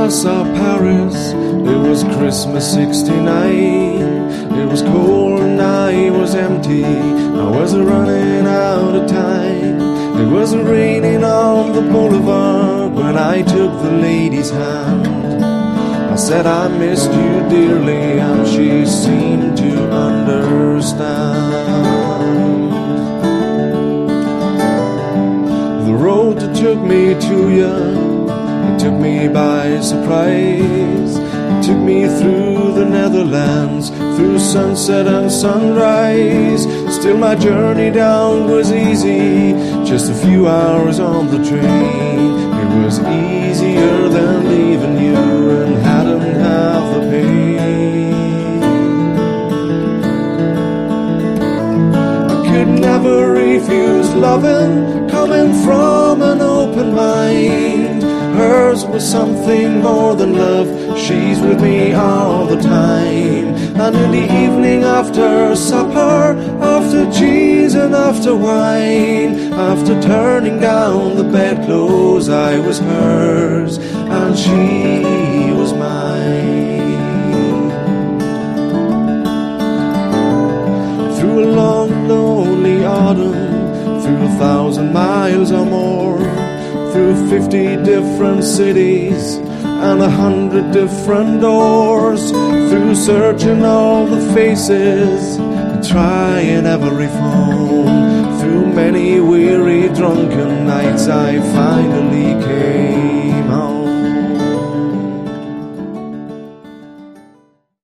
I saw Paris. It was Christmas '69. It was cold and I was empty. I was running out of time. It was raining on the boulevard when I took the lady's hand. I said I missed you dearly, and she seemed to understand. The road that took me to you, it took me by surprise. It took me through the Netherlands, through sunset and sunrise. Still my journey down was easy, just a few hours on the train. It was easier than leaving you and hadn't half the pain. I could never refuse loving, coming from an open mind. Hers was something more than love. She's with me all the time. And in the evening after supper, after cheese and after wine, after turning down the bedclothes, I was hers and she was mine. Through a long, lonely autumn, through 1,000 miles or more, through 50 different cities and 100 different doors, through searching all the faces and trying every phone, through many weary drunken nights I finally came home.